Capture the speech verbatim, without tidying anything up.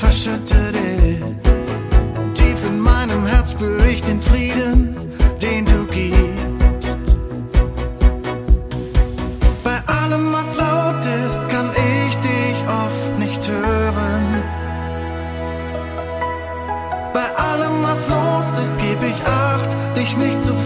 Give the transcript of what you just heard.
verschüttet ist. Tief in meinem Herz spür ich den Frieden, den du gibst. Bei allem, was laut ist, kann ich dich oft nicht hören. Bei allem, was los ist, geb ich Acht, dich nicht zu